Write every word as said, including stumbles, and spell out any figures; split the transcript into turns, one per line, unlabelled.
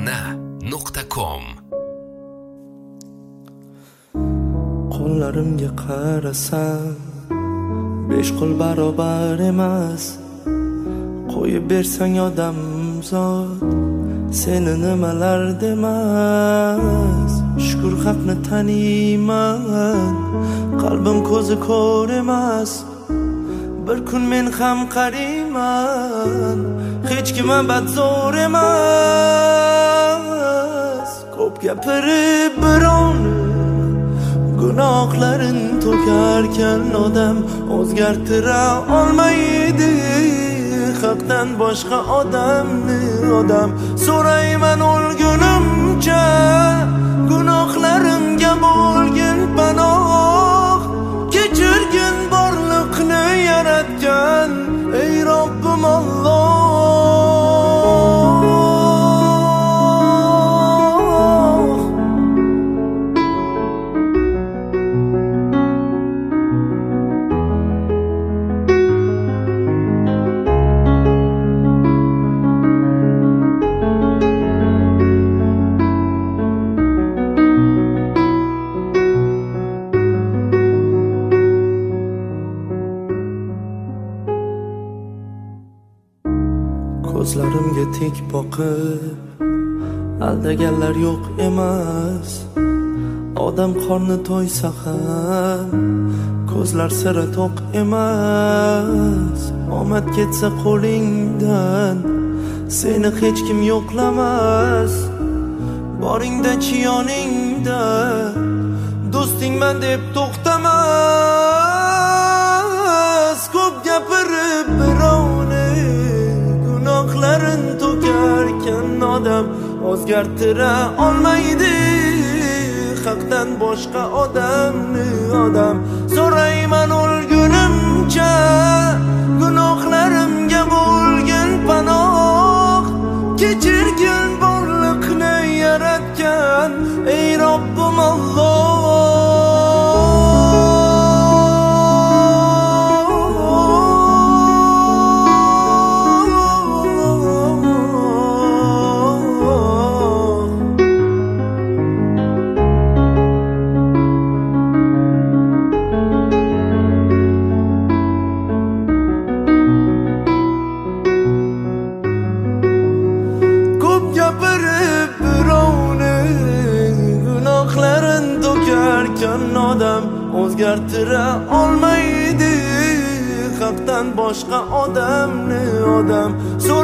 farg'ona nuqta com.
Qo'llarimga qarasam besh qo'l barobar emas. Qo'yib bersang odam zot seni nimalar demas. Shukr haqni taniyman, qalbim ko'zi ko'r emas. Bir kun men ham qariyman, hech kim abad zo'r emas. Ko'p gapirib birovni gunohlarin to'karkan odam o'zgartira olmaydi haqdan boshqa odamni. Odam so'rayman o'lgunimcha gunohlarimga bo'lgin panoh. Kechirgin borliqni yaratgan ey Robbim Alloh. Ko'zlarimga tik boqib aldaganlar yo'q emas. Odam qorni to'ysa ham ko'zlar sira to'q emas. Omad ketsa qo'lingdan seni hech kim yo'qlamas. Boringda chiyoningda do'stingman deb to'xtamas. Ko'p gapirib birovni gunohlarin to'karkan odam o'zgartira olmaydi haqdan boshqa odamni. Odam so'rayman o'lgunimcha gunohlarimga bo'lgin panoh. Kechirgin borliqni yaratgan ey Robbim Alloh. Odam o'zgartira olmaydi haqdan boshqa odamni. Odam